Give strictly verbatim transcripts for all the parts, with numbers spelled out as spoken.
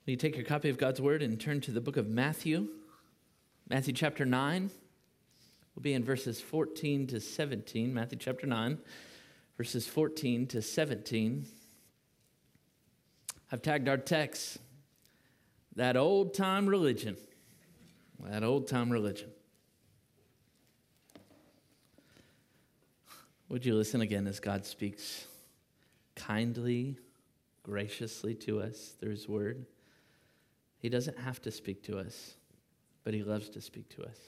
Will you take your copy of God's Word and turn to the book of Matthew? Matthew chapter nine. We'll be in verses fourteen to seventeen. Matthew chapter nine, verses fourteen to seventeen. I've tagged our text, that old-time religion. That old-time religion. Would you listen again as God speaks kindly, graciously to us through His Word? He doesn't have to speak to us, but He loves to speak to us.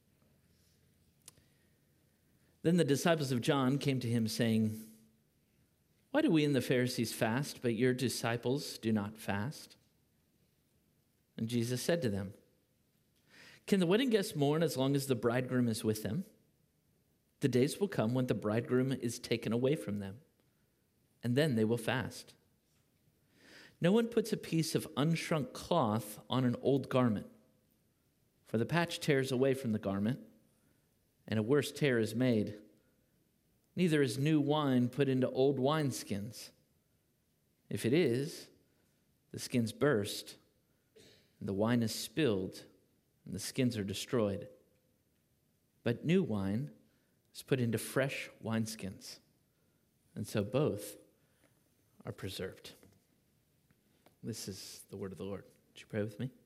Then the disciples of John came to Him saying, "Why do we and the Pharisees fast, but your disciples do not fast?" And Jesus said to them, "Can the wedding guests mourn as long as the bridegroom is with them? The days will come when the bridegroom is taken away from them, and then they will fast. No one puts a piece of unshrunk cloth on an old garment, for the patch tears away from the garment, and a worse tear is made. Neither is new wine put into old wineskins. If it is, the skins burst, and the wine is spilled, and the skins are destroyed. But new wine is put into fresh wineskins, and so both are preserved." This is the word of the Lord. Would you pray with me?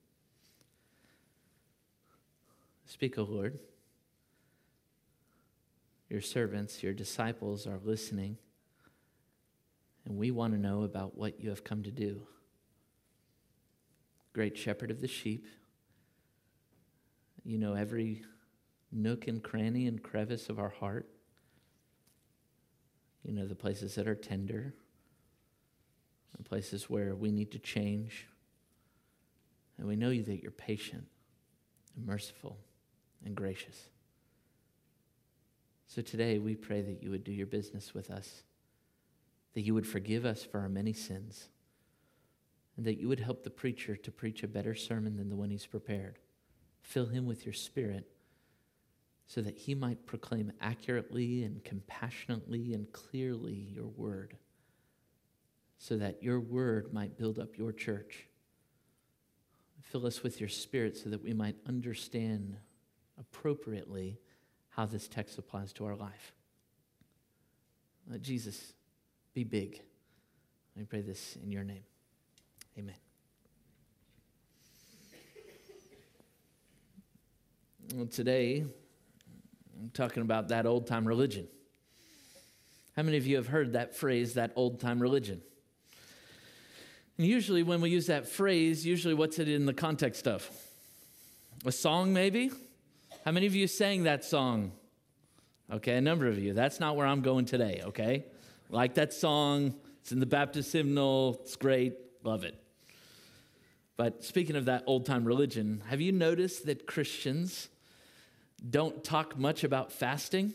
Speak, O Lord. Your servants, your disciples are listening, and we want to know about what you have come to do. Great shepherd of the sheep, you know every nook and cranny and crevice of our heart. You know the places that are tender, the places where we need to change. And we know you that you're patient and merciful and gracious. So today we pray that you would do your business with us, that you would forgive us for our many sins, and that you would help the preacher to preach a better sermon than the one he's prepared. Fill him with your Spirit so that he might proclaim accurately and compassionately and clearly your word, so that your word might build up your church. Fill us with your Spirit so that we might understand appropriately how this text applies to our life. Uh, Jesus, be big. I pray this in your name. Amen. Well, today, I'm talking about that old-time religion. How many of you have heard that phrase, that old-time religion? And usually when we use that phrase, usually what's it in the context of? A song, maybe? How many of you sang that song? Okay, a number of you. That's not where I'm going today, okay? Like that song. It's in the Baptist hymnal. It's great. Love it. But speaking of that old-time religion, have you noticed that Christians don't talk much about fasting?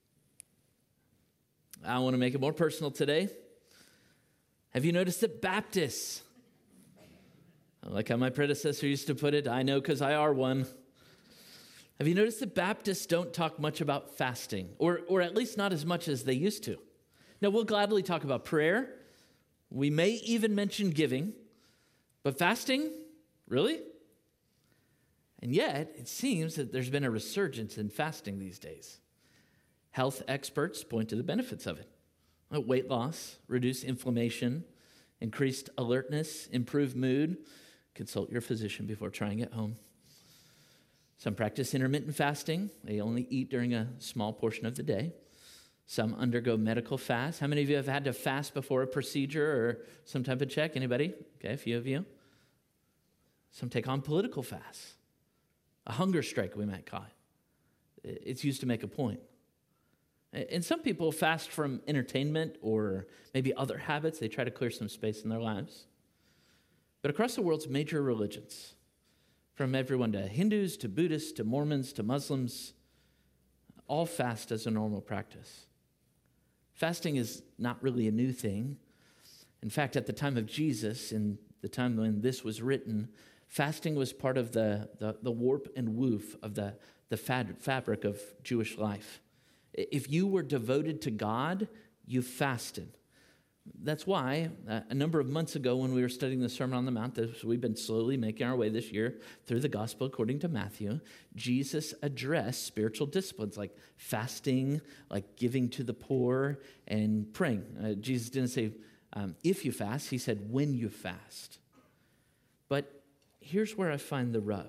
I want to make it more personal today. Have you noticed that Baptists, I like how my predecessor used to put it, I know because I are one. Have you noticed that Baptists don't talk much about fasting, or, or at least not as much as they used to? Now, we'll gladly talk about prayer. We may even mention giving, but fasting, really? And yet, it seems that there's been a resurgence in fasting these days. Health experts point to the benefits of it. Weight loss, reduce inflammation, increased alertness, improved mood. Consult your physician before trying it home. Some practice intermittent fasting. They only eat during a small portion of the day. Some undergo medical fasts. How many of you have had to fast before a procedure or some type of check? Anybody? Okay, a few of you. Some take on political fasts. A hunger strike, we might call it. It's used to make a point. And some people fast from entertainment or maybe other habits. They try to clear some space in their lives. But across the world's major religions, from everyone to Hindus to Buddhists to Mormons to Muslims, all fast as a normal practice. Fasting is not really a new thing. In fact, at the time of Jesus, in the time when this was written, fasting was part of the, the, the warp and woof of the, the fad, fabric of Jewish life. If you were devoted to God, you fasted. That's why uh, a number of months ago when we were studying the Sermon on the Mount, this, we've been slowly making our way this year through the gospel according to Matthew, Jesus addressed spiritual disciplines like fasting, like giving to the poor, and praying. Uh, Jesus didn't say, um, if you fast, he said, when you fast. But here's where I find the rub.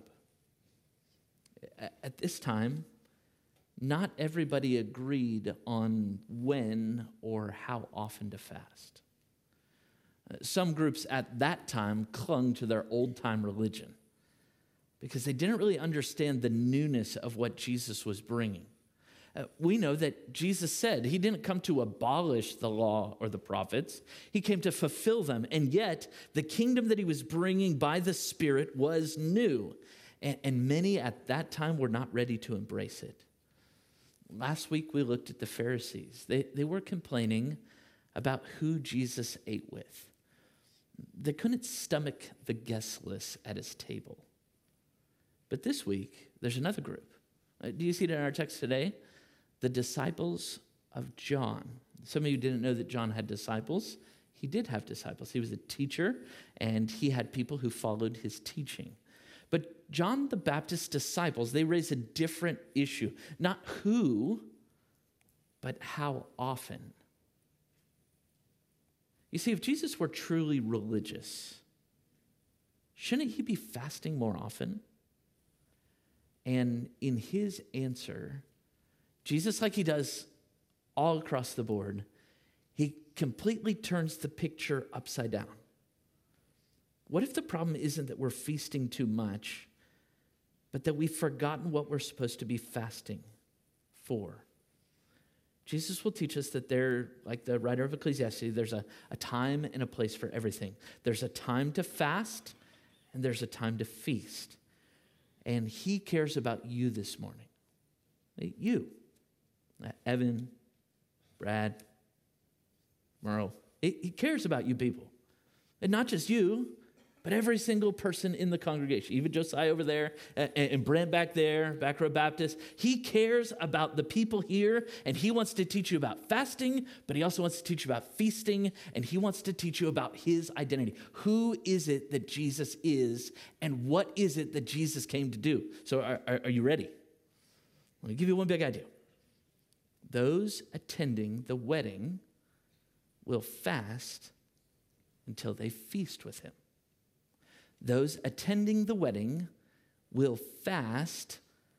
At this time, not everybody agreed on when or how often to fast. Some groups at that time clung to their old-time religion because they didn't really understand the newness of what Jesus was bringing. Uh, we know that Jesus said he didn't come to abolish the law or the prophets. He came to fulfill them. And yet, the kingdom that he was bringing by the Spirit was new. And, and many at that time were not ready to embrace it. Last week, we looked at the Pharisees. They, they were complaining about who Jesus ate with. They couldn't stomach the guest list at his table. But this week, there's another group. Uh, do you see it in our text today? The disciples of John. Some of you didn't know that John had disciples. He did have disciples. He was a teacher, and he had people who followed his teaching. But John the Baptist's disciples, they raise a different issue. Not who, but how often. You see, if Jesus were truly religious, shouldn't he be fasting more often? And in his answer, Jesus, like he does all across the board, he completely turns the picture upside down. What if the problem isn't that we're feasting too much, but that we've forgotten what we're supposed to be fasting for? Jesus will teach us that there, like the writer of Ecclesiastes, there's a, a time and a place for everything. There's a time to fast, and there's a time to feast. And he cares about you this morning. You. Evan, Brad, Merle. He cares about you people. And not just you, but every single person in the congregation, even Josiah over there and Brent back there, Back Row Baptist. He cares about the people here, and he wants to teach you about fasting, but he also wants to teach you about feasting, and he wants to teach you about his identity. Who is it that Jesus is, and what is it that Jesus came to do? So are, are, are you ready? Let me give you one big idea. Those attending the wedding will fast until they feast with him. Those attending the wedding will fast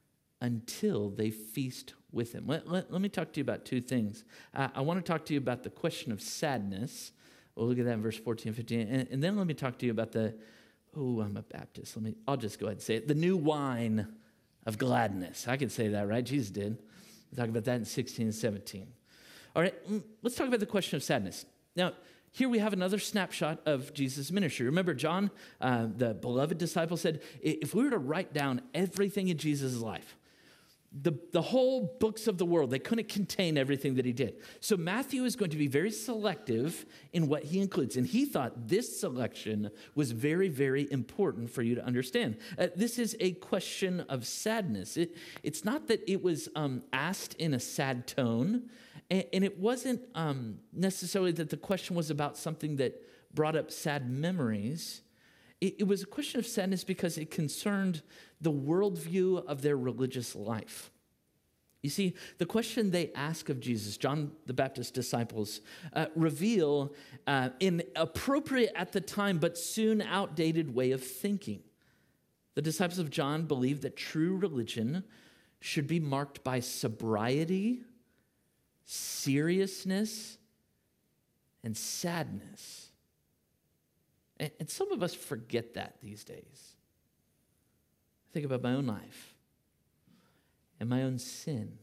until they feast with him. Let, let, let me talk to you about two things. Uh, I want to talk to you about the question of sadness. We'll look at that in verse fourteen and fifteen. And, and then let me talk to you about the, oh, I'm a Baptist. Let me, I'll just go ahead and say it. The new wine of gladness. I can say that, right? Jesus did. We'll talk about that in sixteen and seventeen. All right, let's talk about the question of sadness. Now, here we have another snapshot of Jesus' ministry. Remember, John, uh, the beloved disciple, said, if we were to write down everything in Jesus' life, the, the whole books of the world, they couldn't contain everything that he did. So Matthew is going to be very selective in what he includes. And he thought this selection was very, very important for you to understand. Uh, this is a question of sadness. It, it's not that it was um, asked in a sad tone. And, and it wasn't um, necessarily that the question was about something that brought up sad memories. It, it was a question of sadness because it concerned the worldview of their religious life. You see, the question they ask of Jesus, John the Baptist's disciples, uh, reveal uh, an appropriate at the time but soon outdated way of thinking. The disciples of John believed that true religion should be marked by sobriety, seriousness, and sadness. And, and some of us forget that these days. I think about my own life and my own sin.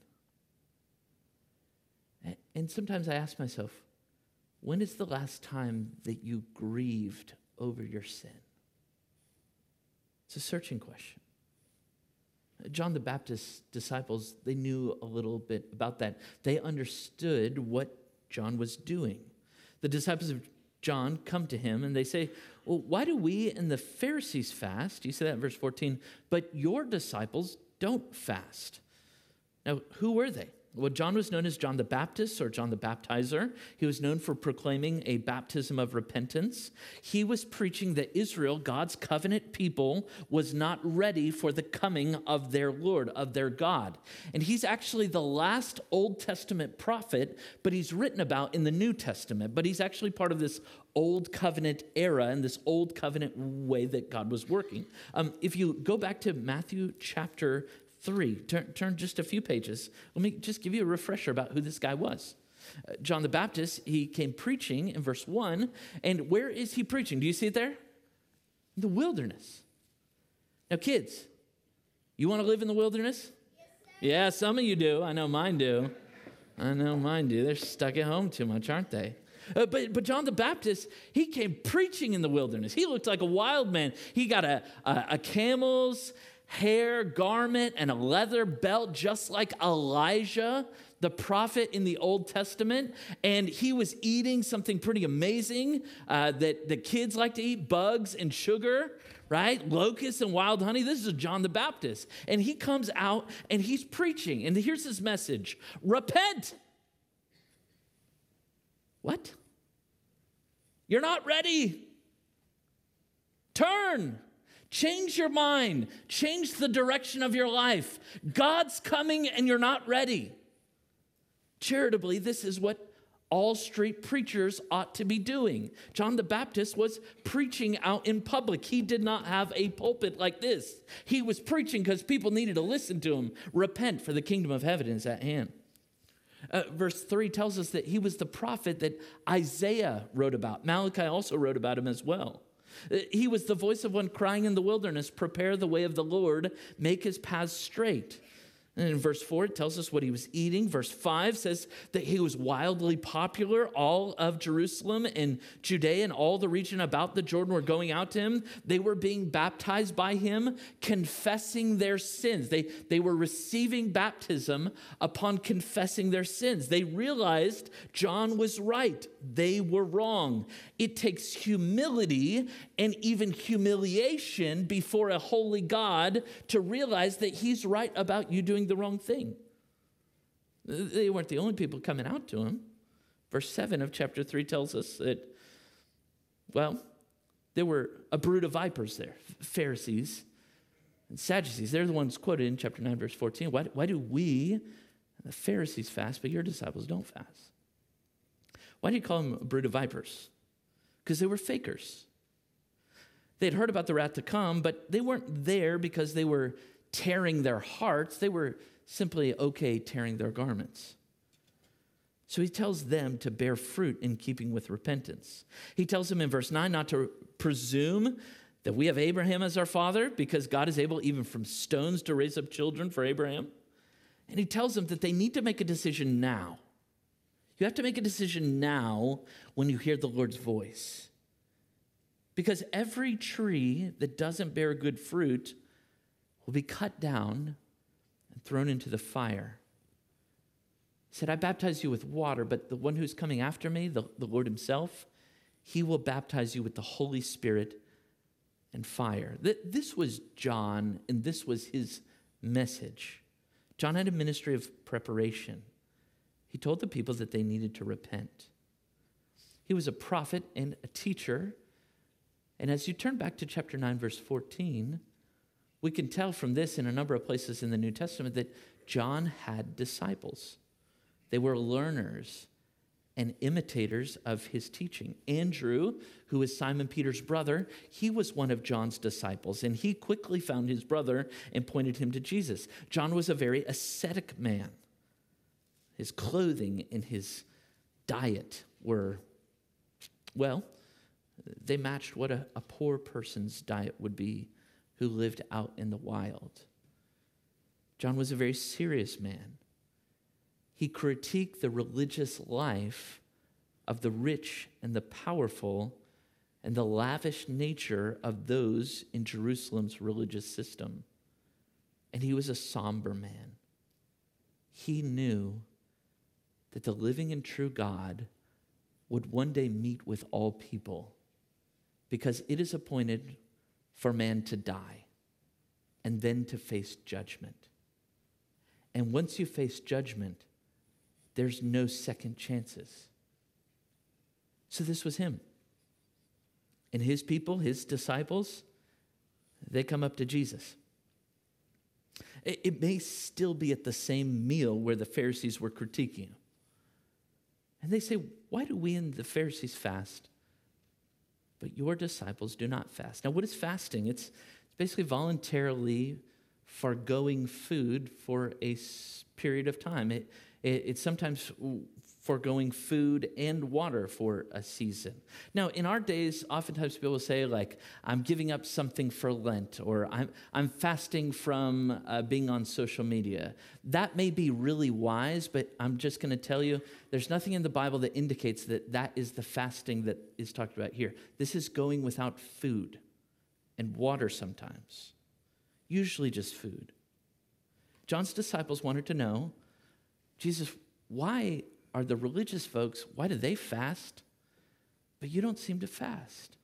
And, and sometimes I ask myself, when is the last time that you grieved over your sin? It's a searching question. John the Baptist's disciples, they knew a little bit about that. They understood what John was doing. The disciples of John come to him and they say, well, why do we and the Pharisees fast? You say that in verse fourteen, but your disciples don't fast. Now, who were they? Well, John was known as John the Baptist or John the Baptizer. He was known for proclaiming a baptism of repentance. He was preaching that Israel, God's covenant people, was not ready for the coming of their Lord, of their God. And he's actually the last Old Testament prophet, but he's written about in the New Testament. But he's actually part of this Old Covenant era and this Old Covenant way that God was working. Um, if you go back to Matthew chapter three, turn, turn just a few pages. Let me just give you a refresher about who this guy was. Uh, John the Baptist, he came preaching in verse one. And where is he preaching? Do you see it there? In the wilderness. Now, kids, you want to live in the wilderness? Yes, sir. Yeah, some of you do. I know mine do. I know mine do. They're stuck at home too much, aren't they? Uh, but, but John the Baptist, he came preaching in the wilderness. He looked like a wild man. He got a, a, a camel's hair garment and a leather belt, just like Elijah, the prophet in the Old Testament. And he was eating something pretty amazing uh, that the kids like to eat, bugs and sugar, right? Locusts and wild honey. This is John the Baptist. And he comes out and he's preaching. And here's his message: repent. What? You're not ready. Turn. Change your mind. Change the direction of your life. God's coming and you're not ready. Charitably, this is what all street preachers ought to be doing. John the Baptist was preaching out in public. He did not have a pulpit like this. He was preaching because people needed to listen to him. Repent, for the kingdom of heaven is at hand. Uh, verse three tells us that he was the prophet that Isaiah wrote about. Malachi also wrote about him as well. He was the voice of one crying in the wilderness, prepare the way of the Lord, make his paths straight. And in verse four, it tells us what he was eating. Verse five says that he was wildly popular. All of Jerusalem and Judea and all the region about the Jordan were going out to him. They were being baptized by him, confessing their sins. They, they were receiving baptism upon confessing their sins. They realized John was right. They were wrong. It takes humility and even humiliation before a holy God to realize that he's right about you doing the wrong thing. They weren't the only people coming out to him. Verse seven of chapter three tells us that, well, there were a brood of vipers there, Pharisees and Sadducees. They're the ones quoted in chapter nine, verse fourteen. Why, why do we, the Pharisees, fast, but your disciples don't fast? Why do you call them a brood of vipers? Because they were fakers. They'd heard about the wrath to come, but they weren't there because they were tearing their hearts. They were simply okay tearing their garments. So he tells them to bear fruit in keeping with repentance. He tells them in verse nine not to presume that we have Abraham as our father, because God is able even from stones to raise up children for Abraham. And he tells them that they need to make a decision now. You have to make a decision now when you hear the Lord's voice. Because every tree that doesn't bear good fruit will be cut down and thrown into the fire. He said, I baptize you with water, but the one who's coming after me, the, the Lord himself, he will baptize you with the Holy Spirit and fire. This was John, and this was his message. John had a ministry of preparation. He told the people that they needed to repent. He was a prophet and a teacher. And as you turn back to chapter nine, verse fourteen, we can tell from this in a number of places in the New Testament that John had disciples. They were learners and imitators of his teaching. Andrew, who is Simon Peter's brother, he was one of John's disciples, and he quickly found his brother and pointed him to Jesus. John was a very ascetic man. His clothing and his diet were, well, they matched what a, a poor person's diet would be who lived out in the wild. John was a very serious man. He critiqued the religious life of the rich and the powerful and the lavish nature of those in Jerusalem's religious system. And he was a somber man. He knew that the living and true God would one day meet with all people, because it is appointed for man to die and then to face judgment. And once you face judgment, there's no second chances. So this was him. And his people, his disciples, they come up to Jesus. It, it may still be at the same meal where the Pharisees were critiquing him. And they say, why do we and the Pharisees fast, but your disciples do not fast? Now, what is fasting? It's, it's basically voluntarily foregoing food for a period of time. It, it, it's sometimes foregoing food and water for a season. Now, in our days, oftentimes people will say, like, I'm giving up something for Lent, or I'm, I'm fasting from uh, being on social media. That may be really wise, but I'm just going to tell you, there's nothing in the Bible that indicates that that is the fasting that is talked about here. This is going without food and water sometimes, usually just food. John's disciples wanted to know, Jesus, why are the religious folks, why do they fast, but you don't seem to fast?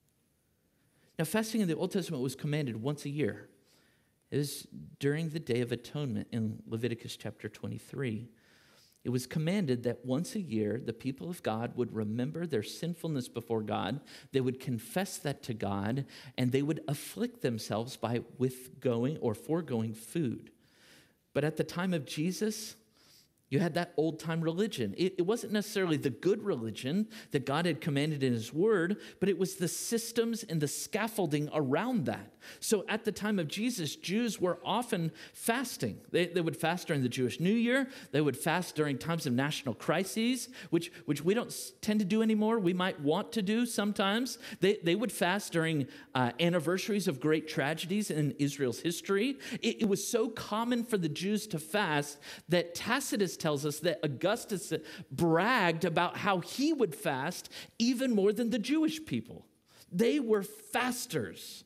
Now, fasting in the Old Testament was commanded once a year. It was during the Day of Atonement in Leviticus chapter twenty-three. It was commanded that once a year, the people of God would remember their sinfulness before God, they would confess that to God, and they would afflict themselves by withgoing or foregoing food. But at the time of Jesus, you had that old-time religion. It, it wasn't necessarily the good religion that God had commanded in his word, but it was the systems and the scaffolding around that. So at the time of Jesus, Jews were often fasting. They, they would fast during the Jewish New Year. They would fast during times of national crises, which, which we don't tend to do anymore. We might want to do sometimes. They, they would fast during uh, anniversaries of great tragedies in Israel's history. It, it was so common for the Jews to fast that Tacitus tells us that Augustus bragged about how he would fast even more than the Jewish people. They were fasters.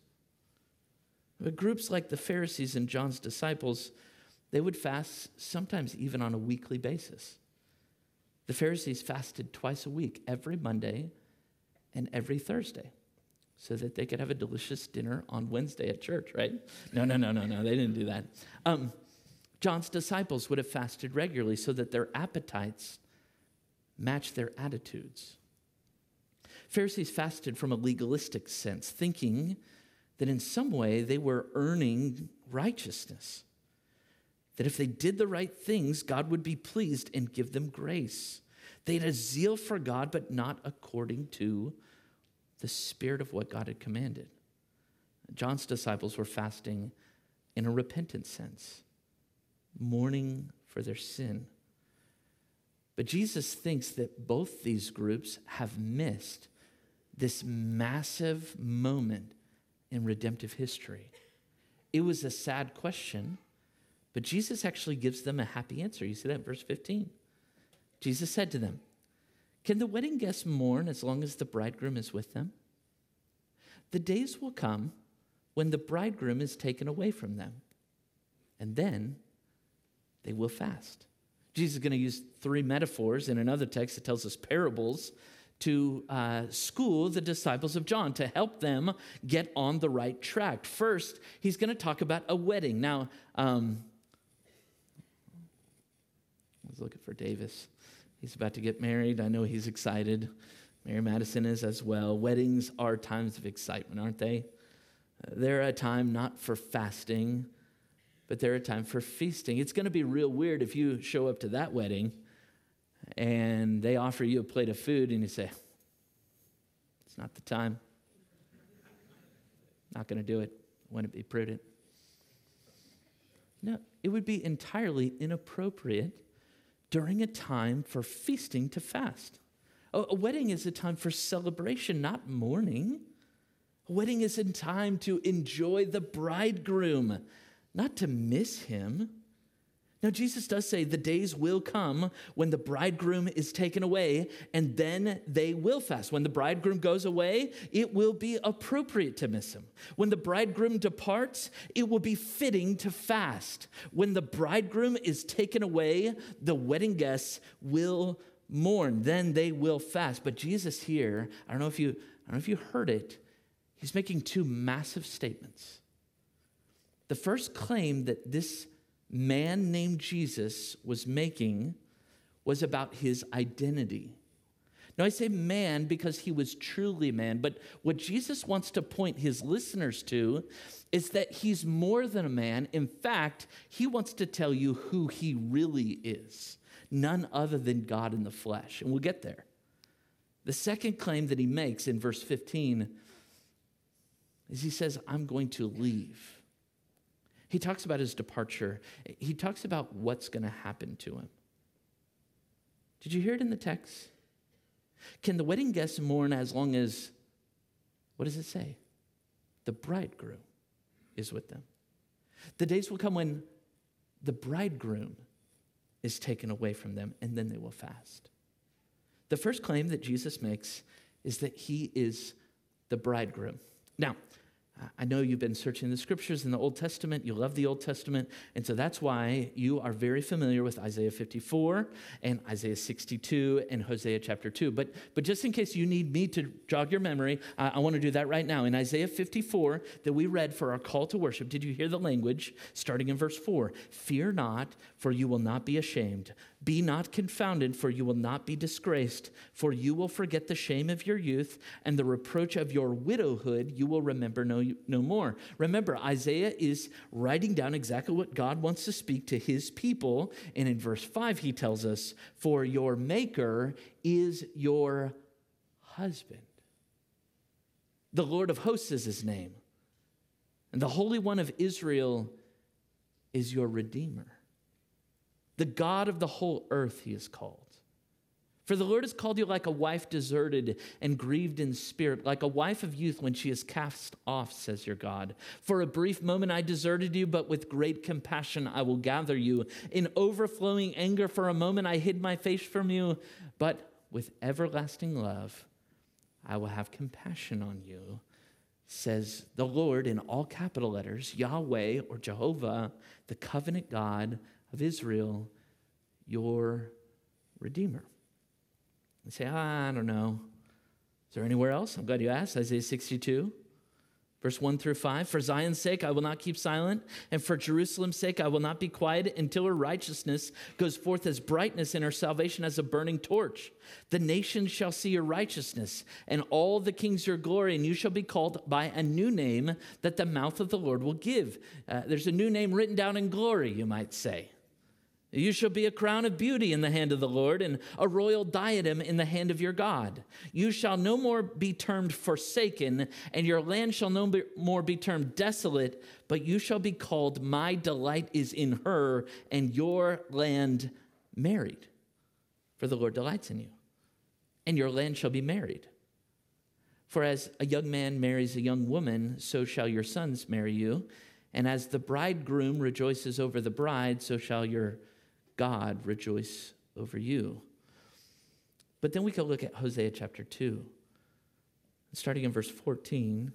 But groups like the Pharisees and John's disciples, they would fast sometimes even on a weekly basis. The Pharisees fasted twice a week, every Monday and every Thursday, so that they could have a delicious dinner on Wednesday at church, right? No, no, no, no, no, they didn't do that. Um, John's disciples would have fasted regularly so that their appetites matched their attitudes. Pharisees fasted from a legalistic sense, thinking that in some way they were earning righteousness, that if they did the right things, God would be pleased and give them grace. They had a zeal for God, but not according to the spirit of what God had commanded. John's disciples were fasting in a repentant sense, mourning for their sin. But Jesus thinks that both these groups have missed this massive moment in redemptive history. It was a sad question, but Jesus actually gives them a happy answer. You see that in verse fifteen. Jesus said to them, "Can the wedding guests mourn as long as the bridegroom is with them? The days will come when the bridegroom is taken away from them, and then they will fast." Jesus is going to use three metaphors in another text that tells us parables to uh, school the disciples of John, to help them get on the right track. First, he's going to talk about a wedding. Now, um, I was looking for Davis. He's about to get married. I know he's excited. Mary Madison is as well. Weddings are times of excitement, aren't they? Uh, they're a time not for fasting, but they're a time for feasting. It's going to be real weird if you show up to that wedding and they offer you a plate of food and you say, "It's not the time. Not going to do it. Wouldn't it be prudent?" No, it would be entirely inappropriate during a time for feasting to fast. A, a wedding is a time for celebration, not mourning. A wedding is a time to enjoy the bridegroom, not to miss him. Now, Jesus does say the days will come when the bridegroom is taken away, and then they will fast. When the bridegroom goes away, it will be appropriate to miss him. When the bridegroom departs, it will be fitting to fast. When the bridegroom is taken away, the wedding guests will mourn. Then they will fast. But Jesus here, I don't know if you, I don't know if you heard it, he's making two massive statements. The first claim that this man named Jesus was making was about his identity. Now, I say man because he was truly man, but what Jesus wants to point his listeners to is that he's more than a man. In fact, he wants to tell you who he really is, none other than God in the flesh. And we'll get there. The second claim that he makes in verse fifteen is he says, I'm going to leave. He talks about his departure. He talks about what's going to happen to him. Did you hear it in the text? Can the wedding guests mourn as long as, what does it say? The bridegroom is with them. The days will come when the bridegroom is taken away from them, and then they will fast. The first claim that Jesus makes is that he is the bridegroom. Now, I know you've been searching the scriptures in the Old Testament. You love the Old Testament. And so that's why you are very familiar with Isaiah fifty-four and Isaiah sixty-two and Hosea chapter two. But, but just in case you need me to jog your memory, uh, I want to do that right now. In Isaiah fifty-four that we read for our call to worship, did you hear the language starting in verse four? Fear not, for you will not be ashamed. Be not confounded, for you will not be disgraced. For you will forget the shame of your youth, and the reproach of your widowhood you will remember no, no more. Remember, Isaiah is writing down exactly what God wants to speak to his people. And in verse five, he tells us, for your maker is your husband. The Lord of hosts is his name. And the Holy One of Israel is your Redeemer. The God of the whole earth he is called. For the Lord has called you like a wife deserted and grieved in spirit, like a wife of youth when she is cast off, says your God. For a brief moment I deserted you, but with great compassion I will gather you. In overflowing anger for a moment I hid my face from you, but with everlasting love I will have compassion on you, says the Lord in all capital letters, Yahweh or Jehovah, the covenant God of Israel, your Redeemer. You say, ah, I don't know. Is there anywhere else? I'm glad you asked. Isaiah sixty-two, verse one through five. For Zion's sake, I will not keep silent, and for Jerusalem's sake, I will not be quiet until her righteousness goes forth as brightness and her salvation as a burning torch. The nations shall see your righteousness, and all the kings your glory, and you shall be called by a new name that the mouth of the Lord will give. Uh, there's a new name written down in glory, you might say. You shall be a crown of beauty in the hand of the Lord and a royal diadem in the hand of your God. You shall no more be termed forsaken, and your land shall no more be termed desolate, but you shall be called, my delight is in her, and your land married. For the Lord delights in you, and your land shall be married. For as a young man marries a young woman, so shall your sons marry you. And as the bridegroom rejoices over the bride, so shall your God rejoice over you. But then we can look at Hosea chapter two. Starting in verse fourteen,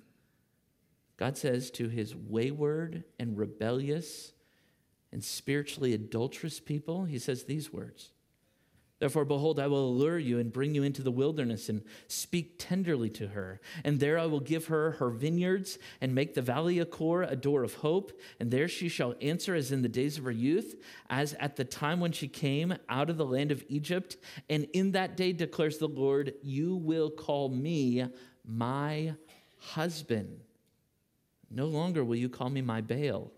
God says to his wayward and rebellious and spiritually adulterous people, he says these words. Therefore, behold, I will allure you and bring you into the wilderness and speak tenderly to her. And there I will give her her vineyards and make the valley of Achor a door of hope. And there she shall answer as in the days of her youth, as at the time when she came out of the land of Egypt. And in that day, declares the Lord, you will call me my husband. No longer will you call me my Baal.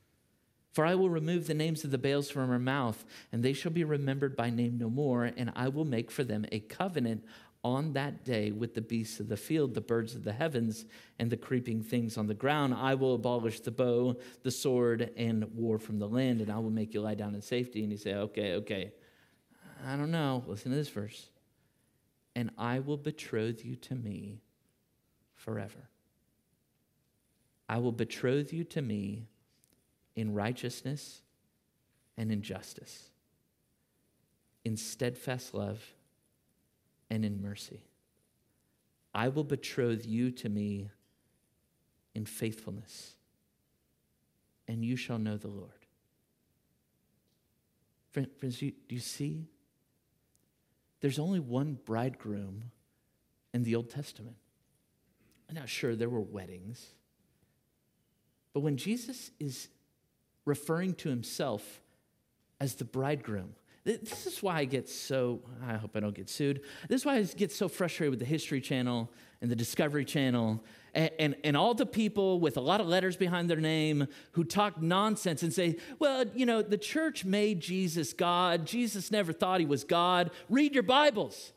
For I will remove the names of the Baals from her mouth, and they shall be remembered by name no more, and I will make for them a covenant on that day with the beasts of the field, the birds of the heavens, and the creeping things on the ground. I will abolish the bow, the sword, and war from the land, and I will make you lie down in safety. And you say, okay, okay, I don't know. Listen to this verse. And I will betroth you to me forever. I will betroth you to me in righteousness and in justice, in steadfast love and in mercy. I will betroth you to me in faithfulness, and you shall know the Lord. Friends, do you see? There's only one bridegroom in the Old Testament. Now, sure, there were weddings, but when Jesus is referring to himself as the bridegroom, This is why I get so, I hope I don't get sued. This is why I get so frustrated with the History Channel and the Discovery Channel and, and, and all the people with a lot of letters behind their name who talk nonsense and say, well, you know, the church made Jesus God. Jesus never thought he was God. Read your Bibles.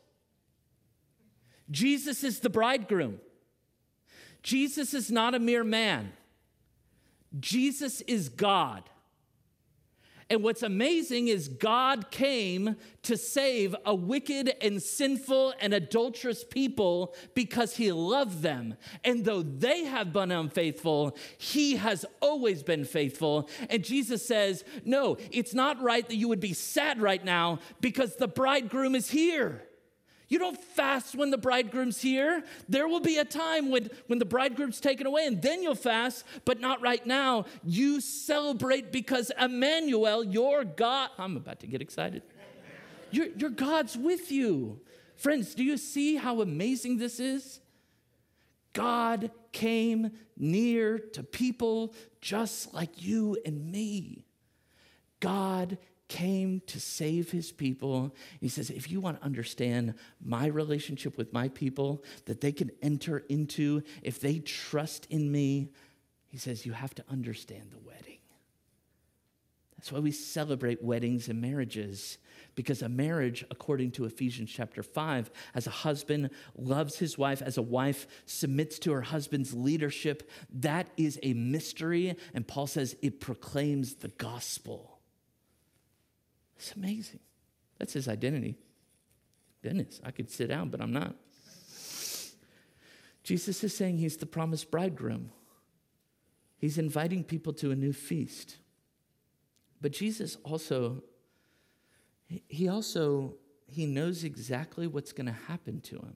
Jesus is the bridegroom. Jesus is not a mere man. Jesus is God. And what's amazing is God came to save a wicked and sinful and adulterous people because he loved them. And though they have been unfaithful, he has always been faithful. And Jesus says, no, it's not right that you would be sad right now because the bridegroom is here. You don't fast when the bridegroom's here. There will be a time when, when the bridegroom's taken away, and then you'll fast, but not right now. You celebrate because Emmanuel, your God, I'm about to get excited. Your, your God's with you. Friends, do you see how amazing this is? God came near to people just like you and me. God came to save his people. He says, if you want to understand my relationship with my people that they can enter into, if they trust in me, he says, you have to understand the wedding. That's why we celebrate weddings and marriages, because a marriage, according to Ephesians chapter five, as a husband loves his wife, as a wife submits to her husband's leadership, that is a mystery. And Paul says it proclaims the gospel. It's amazing. That's his identity. Goodness, I could sit down, but I'm not. Jesus is saying he's the promised bridegroom. He's inviting people to a new feast. But Jesus also, he also, he knows exactly what's going to happen to him.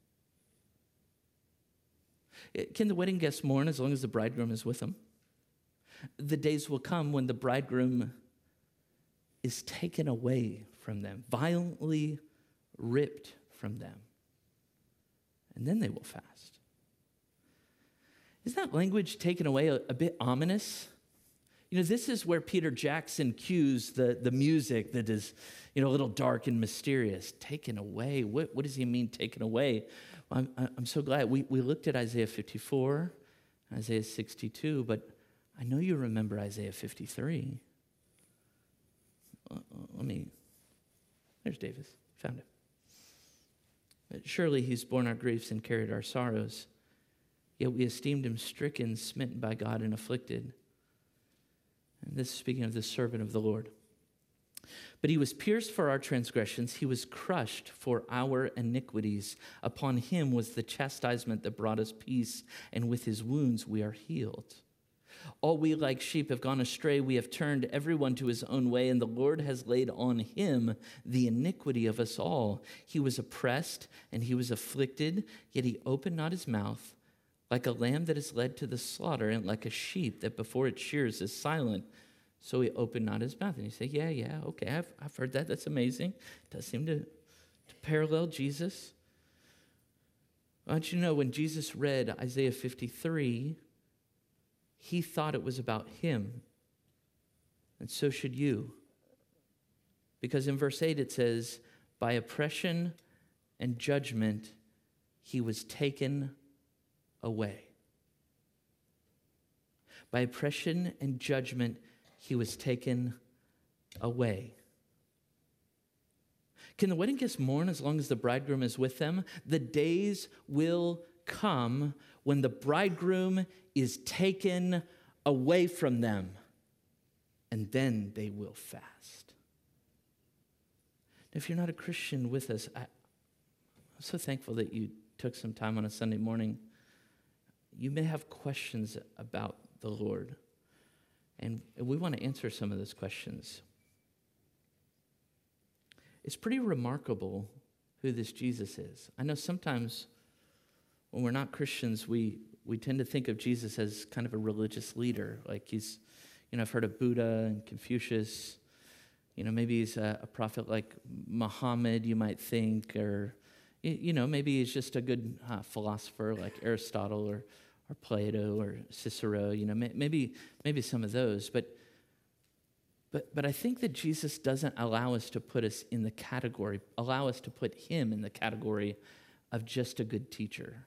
Can the wedding guests mourn as long as the bridegroom is with them? The days will come when the bridegroom is taken away from them, violently ripped from them. And then they will fast. Isn't that language taken away a, a bit ominous? You know, this is where Peter Jackson cues the, the music that is, you know, a little dark and mysterious. Taken away. What, what does he mean, taken away? Well, I'm, I'm so glad. We, we looked at Isaiah fifty-four, Isaiah sixty-two, but I know you remember Isaiah fifty-three. Let me, there's Davis, found him. Surely he's borne our griefs and carried our sorrows, yet we esteemed him stricken, smitten by God, and afflicted. And this is speaking of the servant of the Lord. But he was pierced for our transgressions, he was crushed for our iniquities. Upon him was the chastisement that brought us peace, and with his wounds we are healed. All we like sheep have gone astray. We have turned everyone to his own way, and the Lord has laid on him the iniquity of us all. He was oppressed and he was afflicted, yet he opened not his mouth. Like a lamb that is led to the slaughter, and like a sheep that before it shears is silent, so he opened not his mouth. And you say, yeah, yeah, okay, I've, I've heard that. That's amazing. It does seem to, to parallel Jesus. I want you to know, when Jesus read Isaiah fifty-three, he thought it was about him, and so should you. Because in verse eight it says, by oppression and judgment he was taken away. By oppression and judgment he was taken away. Can the wedding guests mourn as long as the bridegroom is with them? The days will come when the bridegroom is taken away from them, and then they will fast. If you're not a Christian with us, I, I'm so thankful that you took some time on a Sunday morning. You may have questions about the Lord, and we want to answer some of those questions. It's pretty remarkable who this Jesus is. I know sometimes when we're not Christians, we, we tend to think of Jesus as kind of a religious leader. Like he's, you know, I've heard of Buddha and Confucius. You know, maybe he's a, a prophet like Muhammad, you might think, or, you know, maybe he's just a good uh, philosopher like Aristotle or, or Plato or Cicero. You know, maybe maybe some of those. But But, but I think that Jesus doesn't allow us to put us in the category, allow us to put him in the category of just a good teacher.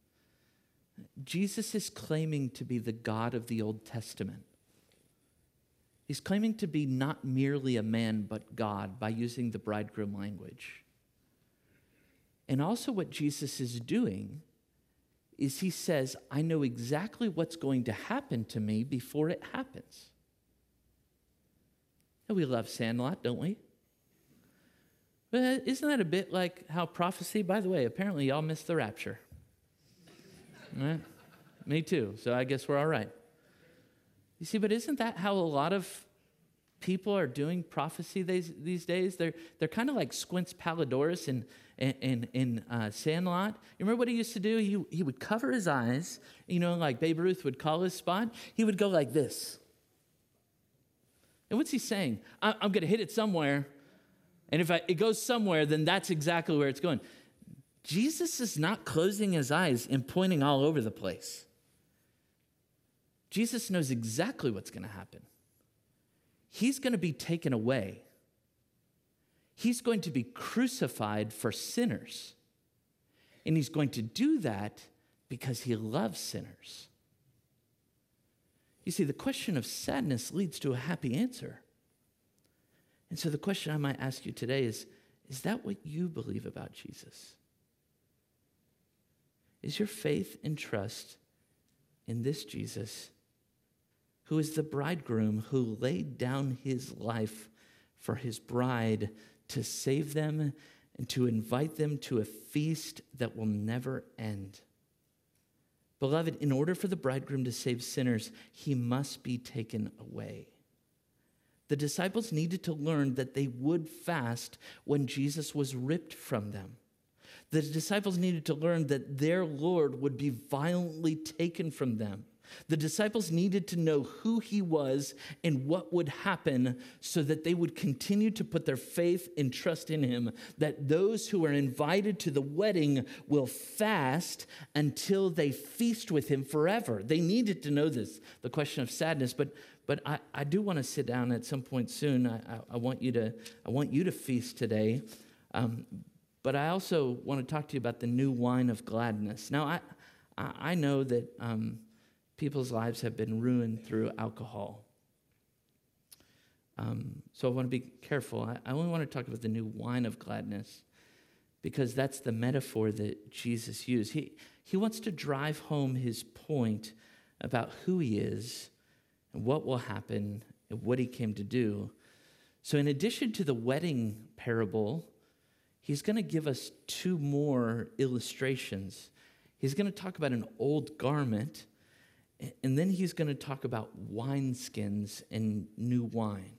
Jesus is claiming to be the God of the Old Testament. He's claiming to be not merely a man, but God, by using the bridegroom language. And also what Jesus is doing is he says, I know exactly what's going to happen to me before it happens. And we love Sandlot, don't we? But isn't that a bit like how prophecy, by the way, apparently y'all missed the rapture. Right? Me too, so I guess we're all right. You see, but isn't that how a lot of people are doing prophecy these, these days? They're, they're kind of like Squints Palladorus in, in, in uh, Sandlot. You remember what he used to do? He, he would cover his eyes, you know, like Babe Ruth would call his spot. He would go like this. And what's he saying? I, I'm going to hit it somewhere, and if I, it goes somewhere, then that's exactly where it's going. Jesus is not closing his eyes and pointing all over the place. Jesus knows exactly what's going to happen. He's going to be taken away. He's going to be crucified for sinners. And he's going to do that because he loves sinners. You see, the question of sadness leads to a happy answer. And so the question I might ask you today is, is that what you believe about Jesus? Is your faith and trust in this Jesus, who is the bridegroom who laid down his life for his bride to save them and to invite them to a feast that will never end? Beloved, in order for the bridegroom to save sinners, he must be taken away. The disciples needed to learn that they would fast when Jesus was ripped from them. The disciples needed to learn that their Lord would be violently taken from them. The disciples needed to know who he was and what would happen so that they would continue to put their faith and trust in him, that those who are invited to the wedding will fast until they feast with him forever. They needed to know this, the question of sadness, but but I, I do want to sit down at some point soon. I, I, I want you to I want you to feast today. Um, but I also want to talk to you about the new wine of gladness. Now, I I, I know that um, people's lives have been ruined through alcohol. Um, so I want to be careful. I, I only want to talk about the new wine of gladness because that's the metaphor that Jesus used. He, he wants to drive home his point about who he is and what will happen and what he came to do. So in addition to the wedding parable, he's going to give us two more illustrations. He's going to talk about an old garment, and then he's going to talk about wineskins and new wine.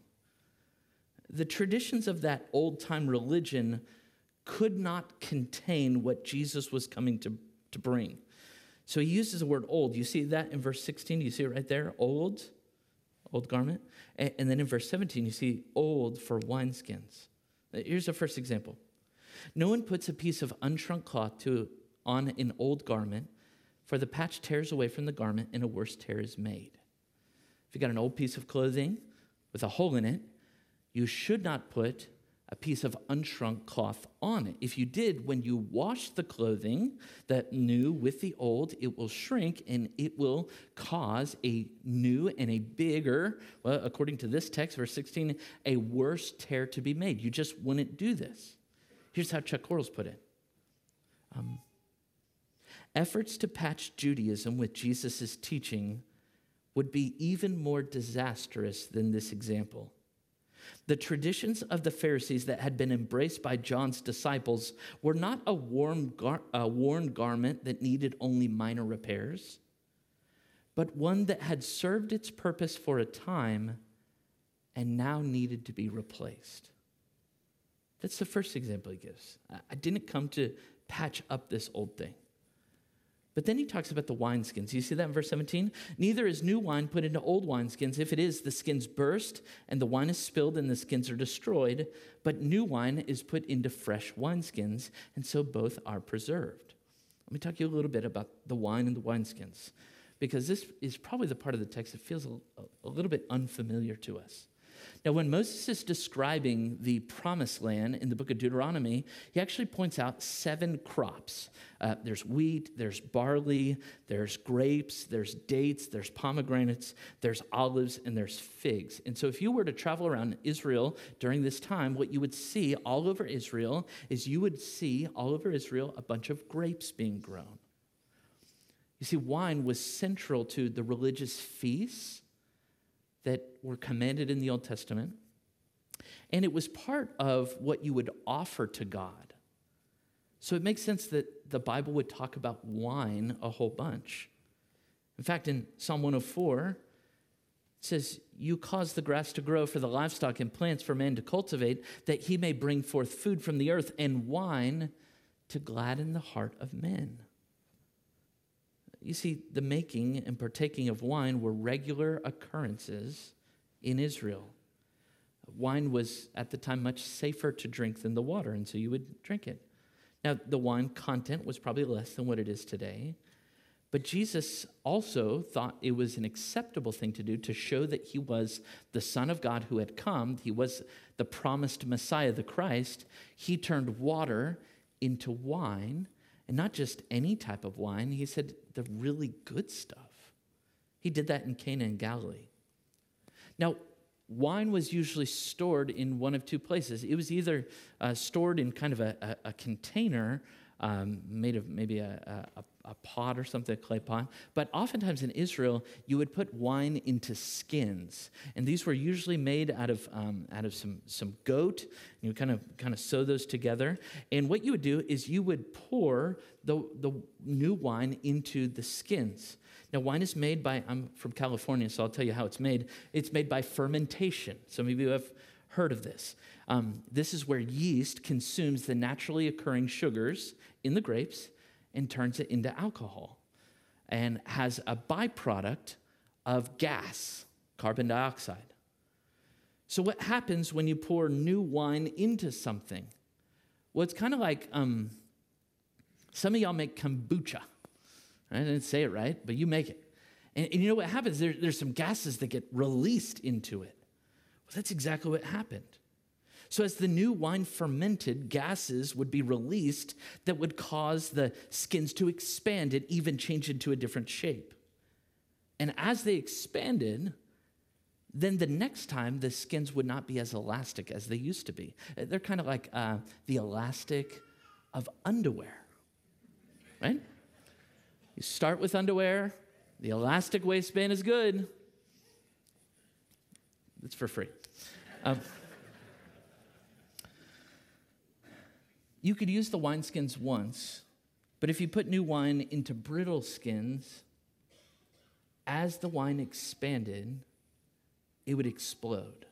The traditions of that old-time religion could not contain what Jesus was coming to, to bring. So he uses the word old. You see that in verse sixteen? You see it right there? Old, old garment. And, and then in verse seventeen, you see old for wineskins. Here's the first example. No one puts a piece of unshrunk cloth to, on an old garment, for the patch tears away from the garment and a worse tear is made. If you got an old piece of clothing with a hole in it, you should not put a piece of unshrunk cloth on it. If you did, when you wash the clothing, that new with the old, it will shrink and it will cause a new and a bigger, well, according to this text, verse sixteen, a worse tear to be made. You just wouldn't do this. Here's how Chuck Quarles put it. Um, Efforts to patch Judaism with Jesus' teaching would be even more disastrous than this example. The traditions of the Pharisees that had been embraced by John's disciples were not a warm gar- a worn garment that needed only minor repairs, but one that had served its purpose for a time and now needed to be replaced. That's the first example he gives. I didn't come to patch up this old thing. But then he talks about the wineskins. You see that in verse seventeen? Neither is new wine put into old wineskins. If it is, the skins burst, and the wine is spilled, and the skins are destroyed. But new wine is put into fresh wineskins, and so both are preserved. Let me talk to you a little bit about the wine and the wineskins, because this is probably the part of the text that feels a, a little bit unfamiliar to us. Now, when Moses is describing the promised land in the book of Deuteronomy, he actually points out seven crops. Uh, there's wheat, there's barley, there's grapes, there's dates, there's pomegranates, there's olives, and there's figs. And so if you were to travel around Israel during this time, what you would see all over Israel is you would see all over Israel a bunch of grapes being grown. You see, wine was central to the religious feasts that were commanded in the Old Testament, and it was part of what you would offer to God. So it makes sense that the Bible would talk about wine a whole bunch. In fact, in Psalm one oh four, it says, "You cause the grass to grow for the livestock and plants for man to cultivate, that he may bring forth food from the earth and wine to gladden the heart of men." You see, the making and partaking of wine were regular occurrences in Israel. Wine was, at the time, much safer to drink than the water, and so you would drink it. Now, the wine content was probably less than what it is today, but Jesus also thought it was an acceptable thing to do to show that he was the Son of God who had come. He was the promised Messiah, the Christ. He turned water into wine. And not just any type of wine. He said the really good stuff. He did that in Cana in Galilee. Now, wine was usually stored in one of two places. It was either uh, stored in kind of a, a, a container um, made of maybe a, a, a pot or something, a clay pot. But oftentimes in Israel, you would put wine into skins. And these were usually made out of um, out of some, some goat. You would kind of kind of sew those together. And what you would do is you would pour the, the new wine into the skins. Now, wine is made by, I'm from California, so I'll tell you how it's made. It's made by fermentation. Some of you have heard of this. Um, this is where yeast consumes the naturally occurring sugars in the grapes and turns it into alcohol and has a byproduct of gas, carbon dioxide. So what happens when you pour new wine into something? Well, it's kind of like um, some of y'all make kombucha. I didn't say it right, but you make it. And, and you know what happens? There, there's some gases that get released into it. Well, that's exactly what happened. So as the new wine fermented, gases would be released that would cause the skins to expand and even change into a different shape. And as they expanded, then the next time the skins would not be as elastic as they used to be. They're kind of like uh, the elastic of underwear, right? You start with underwear. The elastic waistband is good. It's for free. Um, you could use the wineskins once, but if you put new wine into brittle skins, as the wine expanded, it would explode.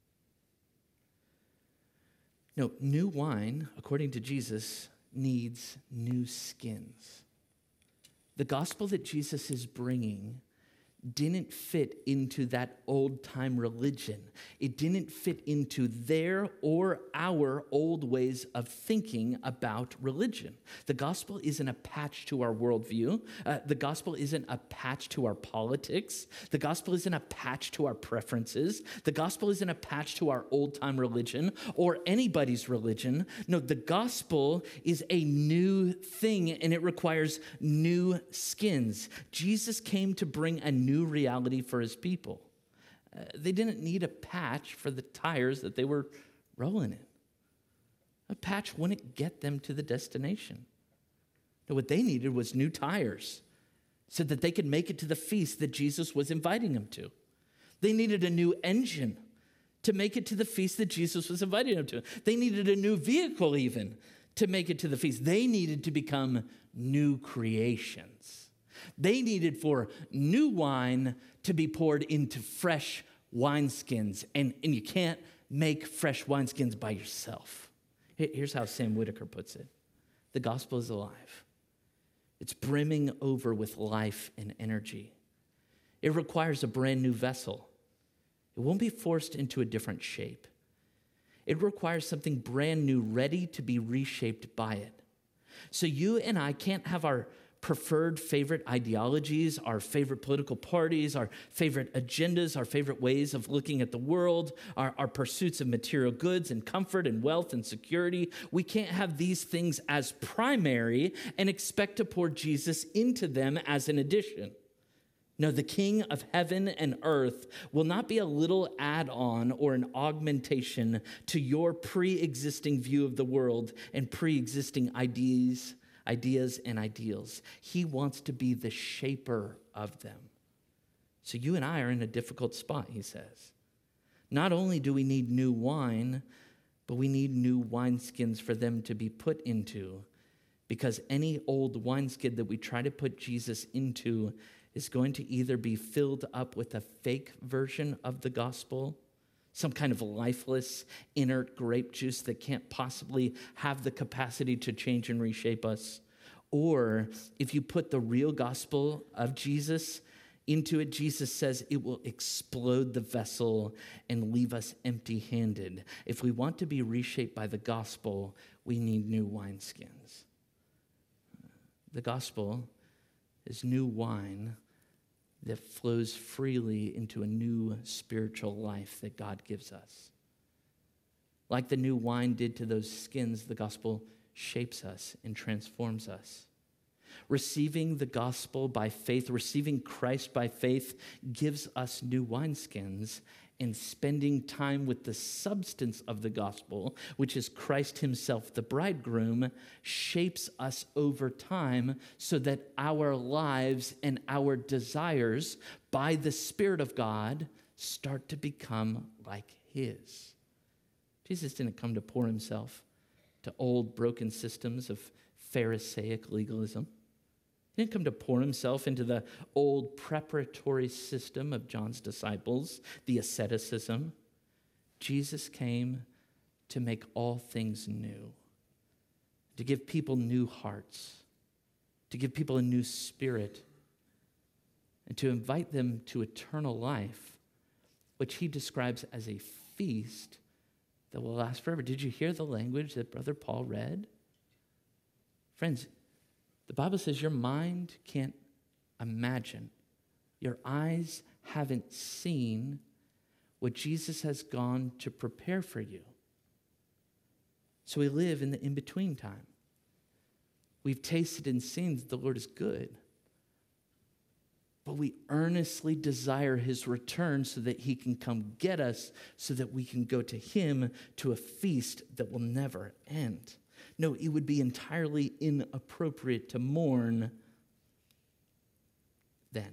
No, new wine, according to Jesus, needs new skins. The gospel that Jesus is bringing didn't fit into that old-time religion. It didn't fit into their or our old ways of thinking about religion. The gospel isn't a patch to our worldview. Uh, the gospel isn't a patch to our politics. The gospel isn't a patch to our preferences. The gospel isn't a patch to our old-time religion or anybody's religion. No, the gospel is a new thing, and it requires new skins. Jesus came to bring a new reality for his people. Uh, they didn't need a patch for the tires that they were rolling in. A patch wouldn't get them to the destination. No, what they needed was new tires so that they could make it to the feast that Jesus was inviting them to. They needed a new engine to make it to the feast that Jesus was inviting them to. They needed a new vehicle even to make it to the feast. They needed to become new creations. They needed for new wine to be poured into fresh wineskins. And, and you can't make fresh wineskins by yourself. Here's how Sam Whitaker puts it. The gospel is alive. It's brimming over with life and energy. It requires a brand new vessel. It won't be forced into a different shape. It requires something brand new, ready to be reshaped by it. So you and I can't have our preferred favorite ideologies, our favorite political parties, our favorite agendas, our favorite ways of looking at the world, our, our pursuits of material goods and comfort and wealth and security. We can't have these things as primary and expect to pour Jesus into them as an addition. No, the King of heaven and earth will not be a little add-on or an augmentation to your pre-existing view of the world and pre-existing ideas, ideas and ideals. He wants to be the shaper of them. So you and I are in a difficult spot, he says. Not only do we need new wine, but we need new wineskins for them to be put into, because any old wineskin that we try to put Jesus into is going to either be filled up with a fake version of the gospel, some kind of lifeless, inert grape juice that can't possibly have the capacity to change and reshape us. Or if you put the real gospel of Jesus into it, Jesus says it will explode the vessel and leave us empty-handed. If we want to be reshaped by the gospel, we need new wineskins. The gospel is new wine that flows freely into a new spiritual life that God gives us. Like the new wine did to those skins, the gospel shapes us and transforms us. Receiving the gospel by faith, receiving Christ by faith, gives us new wineskins, and spending time with the substance of the gospel, which is Christ himself, the bridegroom, shapes us over time so that our lives and our desires by the Spirit of God start to become like his. Jesus didn't come to pour himself to old broken systems of Pharisaic legalism. He didn't come to pour himself into the old preparatory system of John's disciples, the asceticism. Jesus came to make all things new, to give people new hearts, to give people a new spirit, and to invite them to eternal life, which he describes as a feast that will last forever. Did you hear the language that Brother Paul read? Friends, the Bible says your mind can't imagine. Your eyes haven't seen what Jesus has gone to prepare for you. So we live in the in-between time. We've tasted and seen that the Lord is good. But we earnestly desire his return so that he can come get us, so that we can go to him to a feast that will never end. No, it would be entirely inappropriate to mourn then.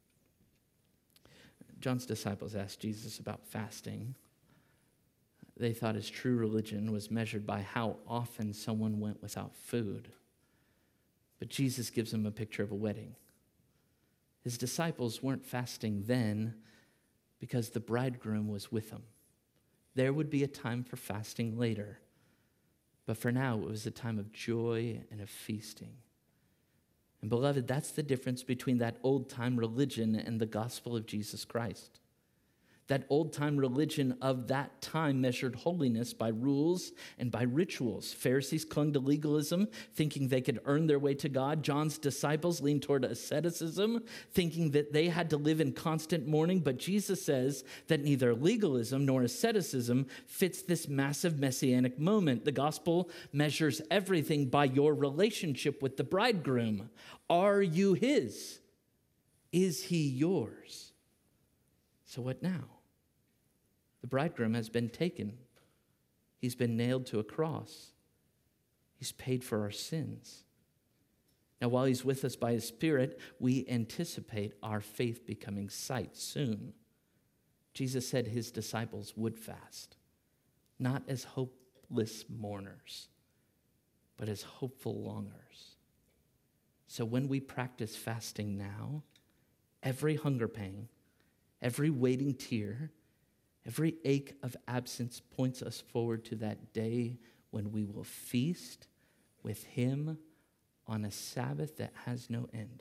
John's disciples asked Jesus about fasting. They thought his true religion was measured by how often someone went without food. But Jesus gives them a picture of a wedding. His disciples weren't fasting then because the bridegroom was with them. There would be a time for fasting later. But for now, it was a time of joy and of feasting. And beloved, that's the difference between that old-time religion and the gospel of Jesus Christ. That old-time religion of that time measured holiness by rules and by rituals. Pharisees clung to legalism, thinking they could earn their way to God. John's disciples leaned toward asceticism, thinking that they had to live in constant mourning. But Jesus says that neither legalism nor asceticism fits this massive messianic moment. The gospel measures everything by your relationship with the bridegroom. Are you his? Is he yours? So what now? The bridegroom has been taken. He's been nailed to a cross. He's paid for our sins. Now, while he's with us by his Spirit, we anticipate our faith becoming sight soon. Jesus said his disciples would fast, not as hopeless mourners, but as hopeful longers. So when we practice fasting now, every hunger pang, every waiting tear, every ache of absence points us forward to that day when we will feast with him on a Sabbath that has no end.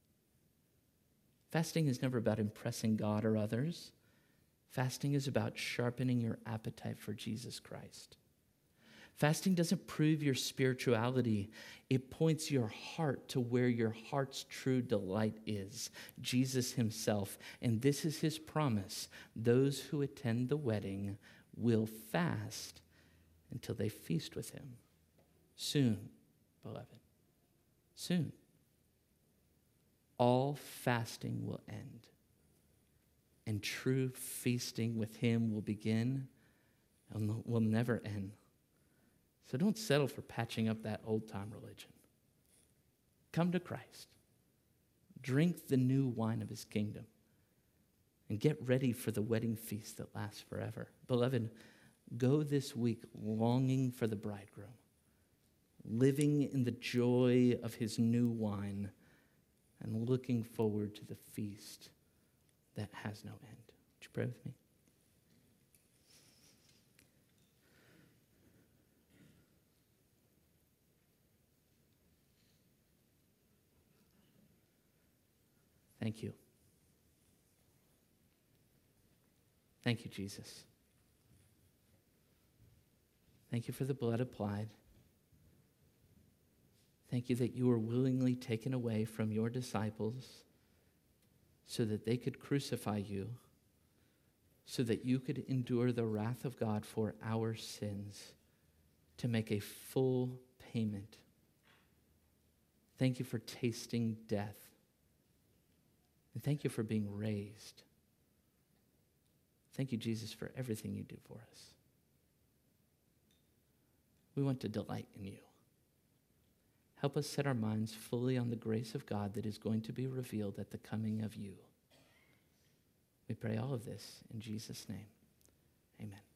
Fasting is never about impressing God or others. Fasting is about sharpening your appetite for Jesus Christ. Fasting doesn't prove your spirituality. It points your heart to where your heart's true delight is, Jesus himself. And this is his promise. Those who attend the wedding will fast until they feast with him. Soon, beloved, soon. All fasting will end, and true feasting with him will begin and will never end. So don't settle for patching up that old-time religion. Come to Christ. Drink the new wine of his kingdom. And get ready for the wedding feast that lasts forever. Beloved, go this week longing for the bridegroom, living in the joy of his new wine, and looking forward to the feast that has no end. Would you pray with me? Thank you. Thank you, Jesus. Thank you for the blood applied. Thank you that you were willingly taken away from your disciples so that they could crucify you, so that you could endure the wrath of God for our sins to make a full payment. Thank you for tasting death. And thank you for being raised. Thank you, Jesus, for everything you do for us. We want to delight in you. Help us set our minds fully on the grace of God that is going to be revealed at the coming of you. We pray all of this in Jesus' name. Amen.